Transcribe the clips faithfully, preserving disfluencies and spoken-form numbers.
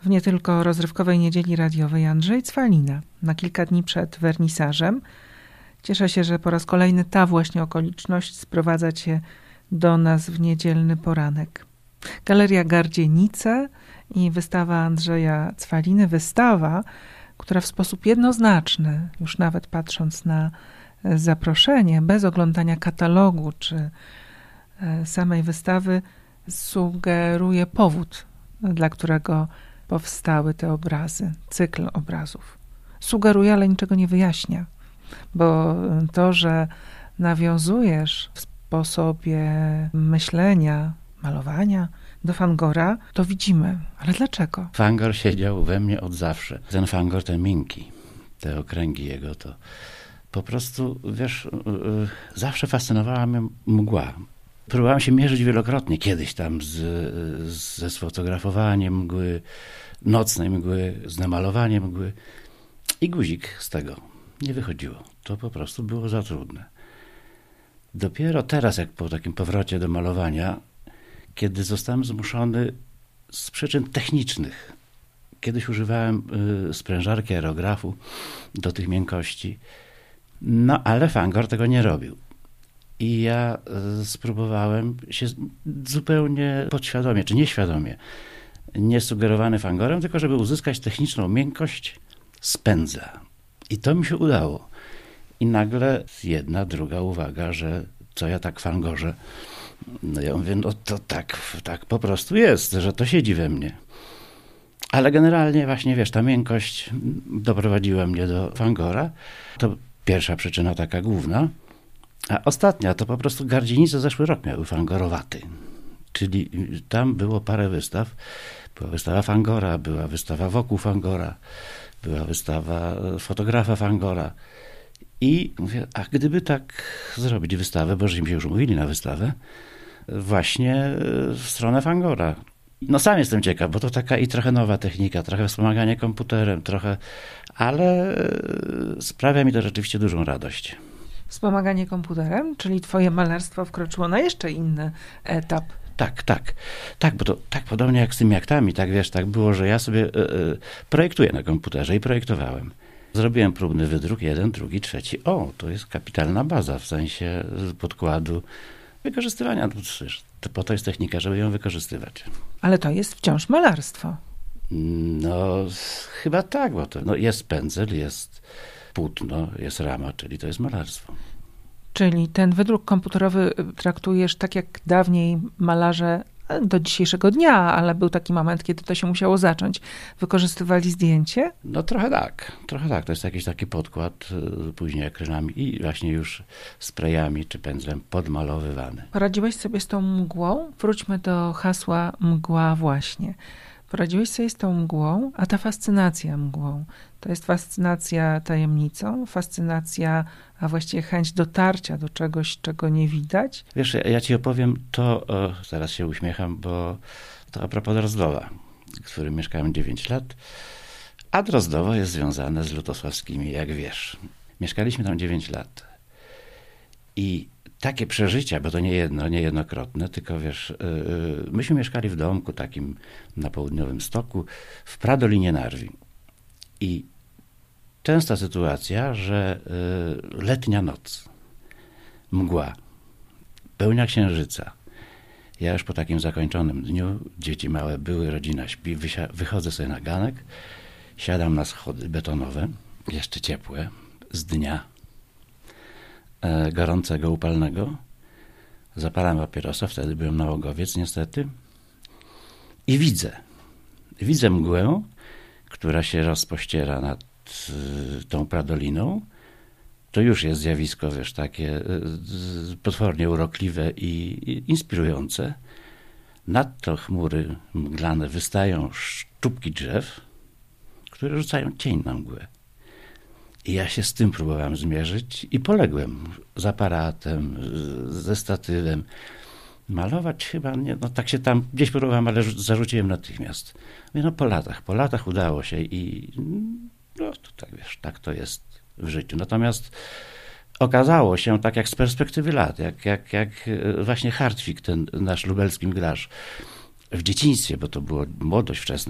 w nie tylko rozrywkowej niedzieli radiowej Andrzej Cwalina na kilka dni przed wernisażem. Cieszę się, że po raz kolejny ta właśnie okoliczność sprowadza cię do nas w niedzielny poranek. Galeria Gardzienice i wystawa Andrzeja Cwaliny. Wystawa, która w sposób jednoznaczny, już nawet patrząc na zaproszenie, bez oglądania katalogu czy samej wystawy, sugeruje powód, dla którego powstały te obrazy, cykl obrazów. Sugeruje, ale niczego nie wyjaśnia, bo to, że nawiązujesz w sposobie myślenia, malowania do Van Gogha, to widzimy. Ale dlaczego? Van Gogh siedział we mnie od zawsze. Ten Van Gogh, te minki, te okręgi jego, to po prostu, wiesz, zawsze fascynowała mnie mgła. Próbowałem się mierzyć wielokrotnie kiedyś tam z, ze sfotografowaniem mgły, nocnej mgły, z namalowaniem mgły i guzik z tego nie wychodziło. To po prostu było za trudne. Dopiero teraz, jak po takim powrocie do malowania, kiedy zostałem zmuszony z przyczyn technicznych. Kiedyś używałem y, sprężarki, aerografu do tych miękkości, no ale Van Gogh tego nie robił. I ja y, spróbowałem się zupełnie podświadomie, czy nieświadomie, nie sugerowany Van Goghem, tylko żeby uzyskać techniczną miękkość z pędzla. I to mi się udało. I nagle jedna, druga uwaga, że co ja tak Van Goghze. No ja mówię, no to tak, tak po prostu jest, że to siedzi we mnie. Ale generalnie właśnie, wiesz, ta miękkość doprowadziła mnie do Van Gogha. To pierwsza przyczyna taka główna. A ostatnia to po prostu Gardzienice zeszły rok miały Van Goghowaty. Czyli tam było parę wystaw. Była wystawa Van Gogha, była wystawa wokół Van Gogha, była wystawa fotografa Van Gogha. I mówię, a gdyby tak zrobić wystawę, bo żeśmy się już umówili na wystawę, właśnie w stronę Van Gogha. No sam jestem ciekaw, bo to taka i trochę nowa technika, trochę wspomaganie komputerem, trochę, ale sprawia mi to rzeczywiście dużą radość. Wspomaganie komputerem, czyli twoje malarstwo wkroczyło na jeszcze inny etap. Tak, tak, tak, bo to tak podobnie jak z tymi aktami, tak wiesz, tak było, że ja sobie y, y, projektuję na komputerze i projektowałem. Zrobiłem próbny wydruk, jeden, drugi, trzeci. O, to jest kapitalna baza w sensie podkładu, wykorzystywania. Po to jest technika, żeby ją wykorzystywać. Ale to jest wciąż malarstwo. No, chyba tak, bo to no, jest pędzel, jest płótno, jest rama, czyli to jest malarstwo. Czyli ten wydruk komputerowy traktujesz tak jak dawniej malarze do dzisiejszego dnia, ale był taki moment, kiedy to się musiało zacząć. Wykorzystywali zdjęcie? No trochę tak, trochę tak. To jest jakiś taki podkład, później akrylami i właśnie już sprayami czy pędzlem podmalowywany. Poradziłeś sobie z tą mgłą? Wróćmy do hasła mgła właśnie. Poradziłeś sobie z tą mgłą, a ta fascynacja mgłą, to jest fascynacja tajemnicą, fascynacja, a właściwie chęć dotarcia do czegoś, czego nie widać? Wiesz, ja, ja ci opowiem to, o, zaraz się uśmiecham, bo to a propos Drozdowa, w którym mieszkałem dziewięć lat, a Drozdowo jest związane z Lutosławskimi, jak wiesz. Mieszkaliśmy tam dziewięć lat i takie przeżycia, bo to nie jedno, nie jednokrotne, tylko wiesz, yy, myśmy mieszkali w domku takim na południowym stoku w Pradolinie Narwi. I częsta sytuacja, że yy, letnia noc, mgła, pełnia księżyca. Ja już po takim zakończonym dniu, dzieci małe były, rodzina śpi, wysia- wychodzę sobie na ganek, siadam na schody betonowe, jeszcze ciepłe, z dnia, gorącego, upalnego. Zapalam papierosa, wtedy byłem nałogowiec niestety. I widzę, widzę mgłę, która się rozpościera nad y, tą Pradoliną. To już jest zjawisko, wiesz, takie y, potwornie urokliwe i, i inspirujące. Nadto chmury mglane wystają szczupki drzew, które rzucają cień na mgłę. I ja się z tym próbowałem zmierzyć i poległem z aparatem, ze statywem. Malować chyba nie, no tak się tam gdzieś próbowałem, ale zarzuciłem natychmiast. Mówię, no po latach, po latach udało się i no to tak wiesz, tak to jest w życiu. Natomiast okazało się, tak jak z perspektywy lat, jak, jak, jak właśnie Hartwig, ten nasz lubelski mglarz, w dzieciństwie, bo to była młodość wczesna,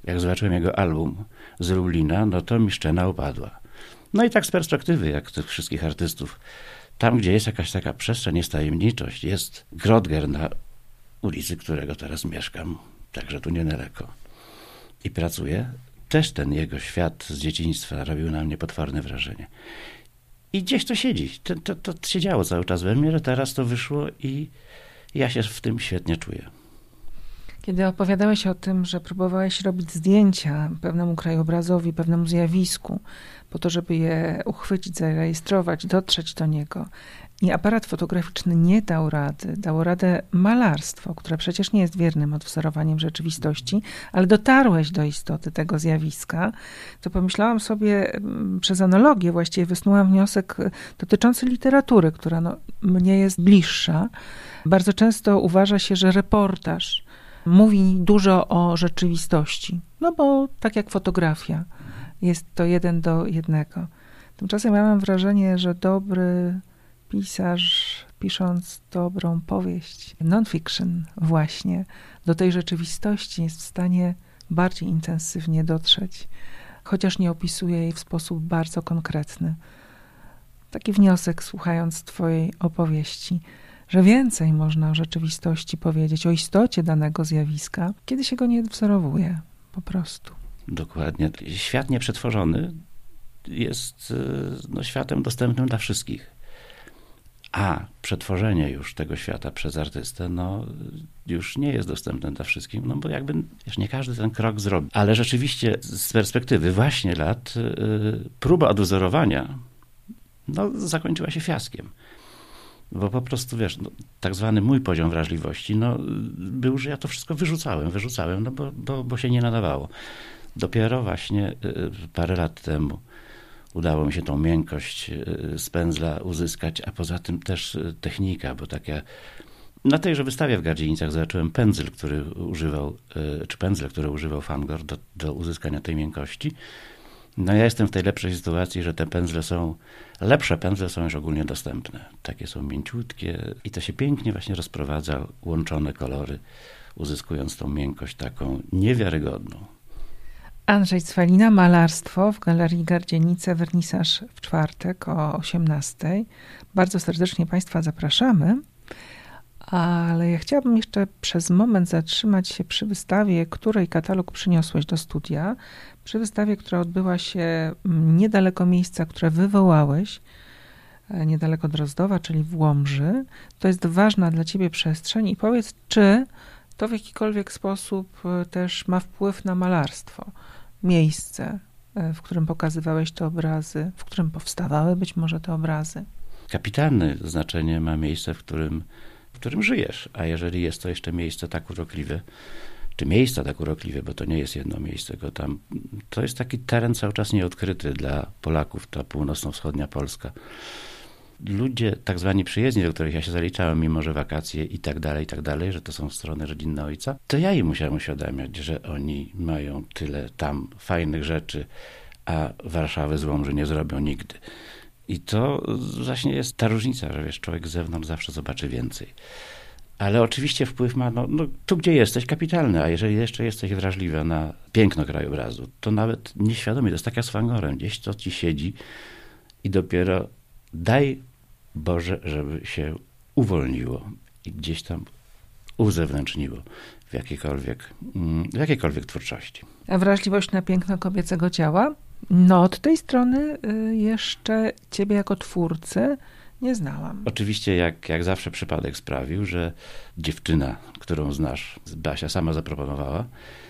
Jak zobaczyłem jego album z Lublina, no to mi szczena upadła. No i tak z perspektywy, jak tych wszystkich artystów, tam gdzie jest jakaś taka przestrzeń, jest tajemniczość, jest Grodger na ulicy, którego teraz mieszkam, także tu niedaleko i pracuję, też ten jego świat z dzieciństwa robił na mnie potworne wrażenie. I gdzieś to siedzi, to, to, to siedziało cały czas we mnie, że teraz to wyszło i ja się w tym świetnie czuję. Kiedy opowiadałeś o tym, że próbowałeś robić zdjęcia pewnemu krajobrazowi, pewnemu zjawisku, po to, żeby je uchwycić, zarejestrować, dotrzeć do niego, i aparat fotograficzny nie dał rady, dało radę malarstwo, które przecież nie jest wiernym odwzorowaniem rzeczywistości, ale dotarłeś do istoty tego zjawiska, to pomyślałam sobie, przez analogię właściwie wysnułam wniosek dotyczący literatury, która no, mnie jest bliższa. Bardzo często uważa się, że reportaż mówi dużo o rzeczywistości, no bo tak jak fotografia, jest to jeden do jednego. Tymczasem ja mam wrażenie, że dobry pisarz, pisząc dobrą powieść, non-fiction właśnie, do tej rzeczywistości jest w stanie bardziej intensywnie dotrzeć, chociaż nie opisuje jej w sposób bardzo konkretny. Taki wniosek, słuchając twojej opowieści, że więcej można o rzeczywistości powiedzieć, o istocie danego zjawiska, kiedy się go nie wzorowuje, po prostu. Dokładnie. Świat nieprzetworzony jest no, światem dostępnym dla wszystkich. A przetworzenie już tego świata przez artystę, no już nie jest dostępne dla wszystkich, no bo jakby wiesz, nie każdy ten krok zrobi. Ale rzeczywiście z perspektywy właśnie lat yy, próba odwzorowania no, zakończyła się fiaskiem. Bo po prostu, wiesz, no, tak zwany mój poziom wrażliwości, no, był, że ja to wszystko wyrzucałem, wyrzucałem, no bo, bo, bo się nie nadawało. Dopiero właśnie yy, parę lat temu udało mi się tą miękkość z pędzla uzyskać, a poza tym też technika, bo takie... Na tejże wystawie w Gardzienicach zobaczyłem pędzel, który używał, czy pędzle, które używał Fangor do, do uzyskania tej miękkości. No ja jestem w tej lepszej sytuacji, że te pędzle są, lepsze pędzle są już ogólnie dostępne. Takie są mięciutkie i to się pięknie właśnie rozprowadza, łączone kolory, uzyskując tą miękkość taką niewiarygodną. Andrzej Cwalina, malarstwo w Galerii Gardzienice, wernisaż w czwartek o osiemnastej. Bardzo serdecznie Państwa zapraszamy, ale ja chciałabym jeszcze przez moment zatrzymać się przy wystawie, której katalog przyniosłeś do studia, przy wystawie, która odbyła się niedaleko miejsca, które wywołałeś, niedaleko Drozdowa, czyli w Łomży. To jest ważna dla Ciebie przestrzeń i powiedz, czy to w jakikolwiek sposób też ma wpływ na malarstwo. Miejsce, w którym pokazywałeś te obrazy, w którym powstawały być może te obrazy. Kapitalne znaczenie ma miejsce, w którym, w którym żyjesz, a jeżeli jest to jeszcze miejsce tak urokliwe, czy miejsca tak urokliwe, bo to nie jest jedno miejsce, tylko tam, to jest taki teren cały czas nieodkryty dla Polaków, ta północno-wschodnia Polska. Ludzie tak zwani przyjezdni, do których ja się zaliczałem, mimo że wakacje i tak dalej, i tak dalej, że to są strony rodzinne ojca, to ja im musiałem uświadamiać, że oni mają tyle tam fajnych rzeczy, a Warszawy z Łomży nie zrobią nigdy. I to właśnie jest ta różnica, że wiesz, człowiek z zewnątrz zawsze zobaczy więcej. Ale oczywiście wpływ ma, no, no tu gdzie jesteś, kapitalny, a jeżeli jeszcze jesteś wrażliwy na piękno krajobrazu, to nawet nieświadomie, to jest tak jak z Fangorem, gdzieś to ci siedzi i dopiero daj Boże, żeby się uwolniło i gdzieś tam uzewnętrzniło w jakiejkolwiek, w jakiejkolwiek twórczości. A wrażliwość na piękno kobiecego ciała? No od tej strony jeszcze Ciebie jako twórcy nie znałam. Oczywiście jak, jak zawsze przypadek sprawił, że dziewczyna, którą znasz, Basia sama zaproponowała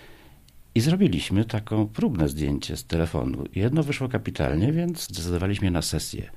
i zrobiliśmy taką próbne zdjęcie z telefonu. Jedno wyszło kapitalnie, więc zdecydowaliśmy na sesję.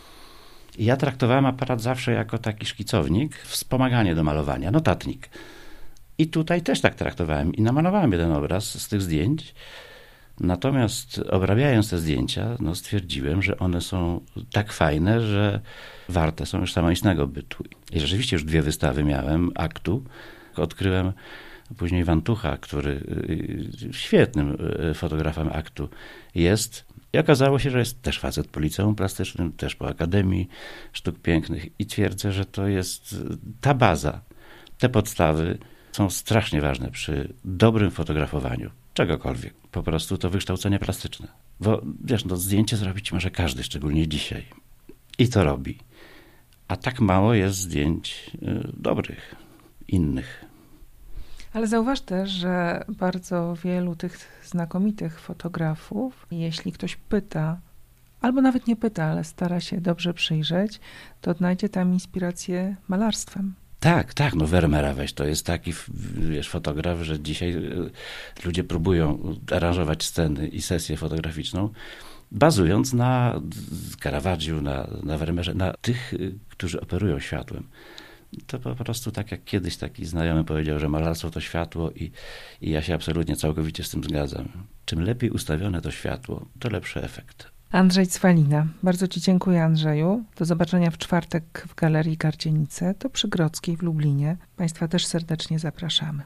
I ja traktowałem aparat zawsze jako taki szkicownik, wspomaganie do malowania, notatnik. I tutaj też tak traktowałem i namalowałem jeden obraz z tych zdjęć. Natomiast obrabiając te zdjęcia, no stwierdziłem, że one są tak fajne, że warte są już samoistnego bytu. I rzeczywiście już dwie wystawy miałem aktu. Odkryłem później Wantucha, który świetnym fotografem aktu jest. I okazało się, że jest też facet po liceum plastycznym, też po Akademii Sztuk Pięknych i twierdzę, że to jest ta baza, te podstawy są strasznie ważne przy dobrym fotografowaniu. czegokolwiek. Po prostu to wykształcenie plastyczne. Bo wiesz, no zdjęcie zrobić może każdy, szczególnie dzisiaj. I to robi. A tak mało jest zdjęć y, dobrych, innych. Ale zauważ też, że bardzo wielu tych znakomitych fotografów, jeśli ktoś pyta, albo nawet nie pyta, ale stara się dobrze przyjrzeć, to odnajdzie tam inspirację malarstwem. Tak, tak, no Vermeera weź, to jest taki, wiesz, fotograf, że dzisiaj ludzie próbują aranżować sceny i sesję fotograficzną, bazując na Caravaggiu, na, na Vermeerze, na tych, którzy operują światłem. To po prostu tak jak kiedyś taki znajomy powiedział, że malarstwo to światło i, i ja się absolutnie całkowicie z tym zgadzam. Czym lepiej ustawione to światło, to lepszy efekt. Andrzej Cwalina. Bardzo Ci dziękuję, Andrzeju. Do zobaczenia w czwartek w Galerii Gardzienice, to przy Grodzkiej w Lublinie. Państwa też serdecznie zapraszamy.